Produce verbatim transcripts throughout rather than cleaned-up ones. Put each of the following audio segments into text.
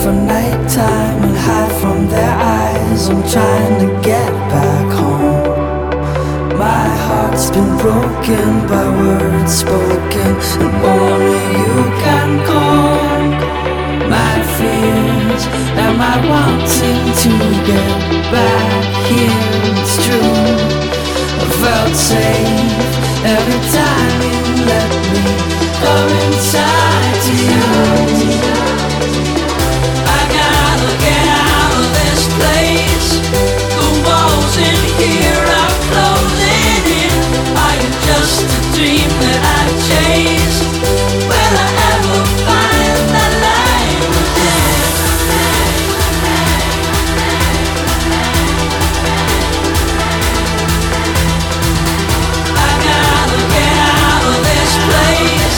for nighttime and hide from their eyes. I'm trying to get back home. My heart's been broken by words spoken, and only you can calm my fears. Am I wanting to get back here? It's true, I felt safe every time you let me come inside to you. I gotta get out of this place. The walls in here are closing in. Are you just a dream that I chase? Will I ever find that light within? I gotta get out of this place.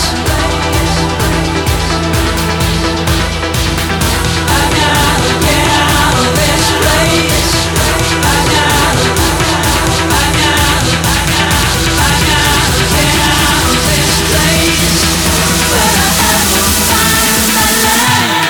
I gotta get out of this place. I gotta, I gotta, I gotta get out of this place. Will I ever find that light?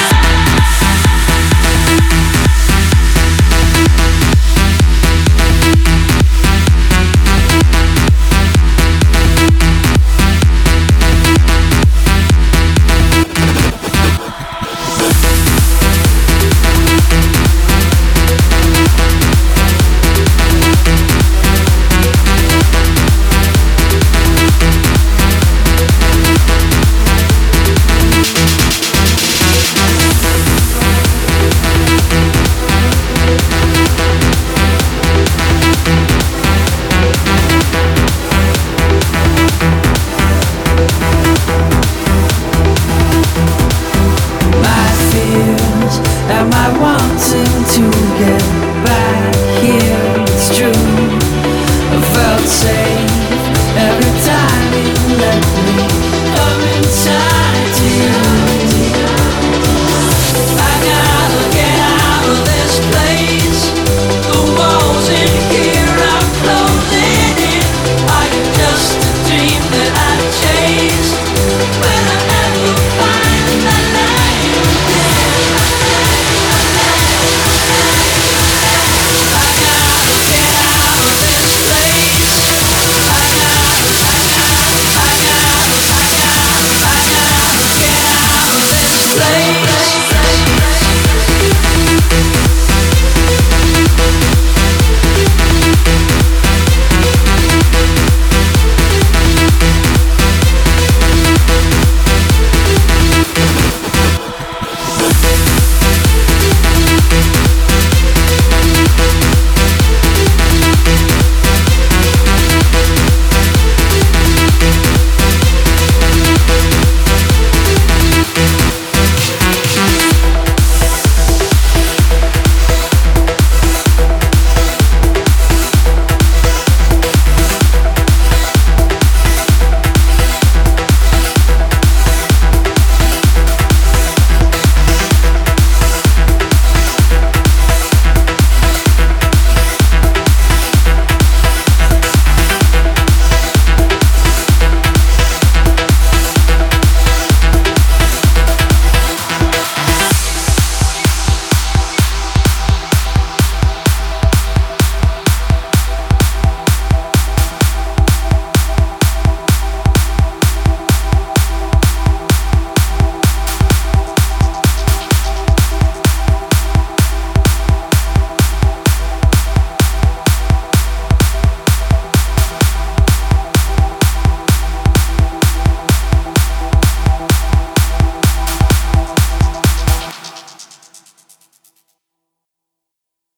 My fears, am I wanting to get back here? It's true, I felt safe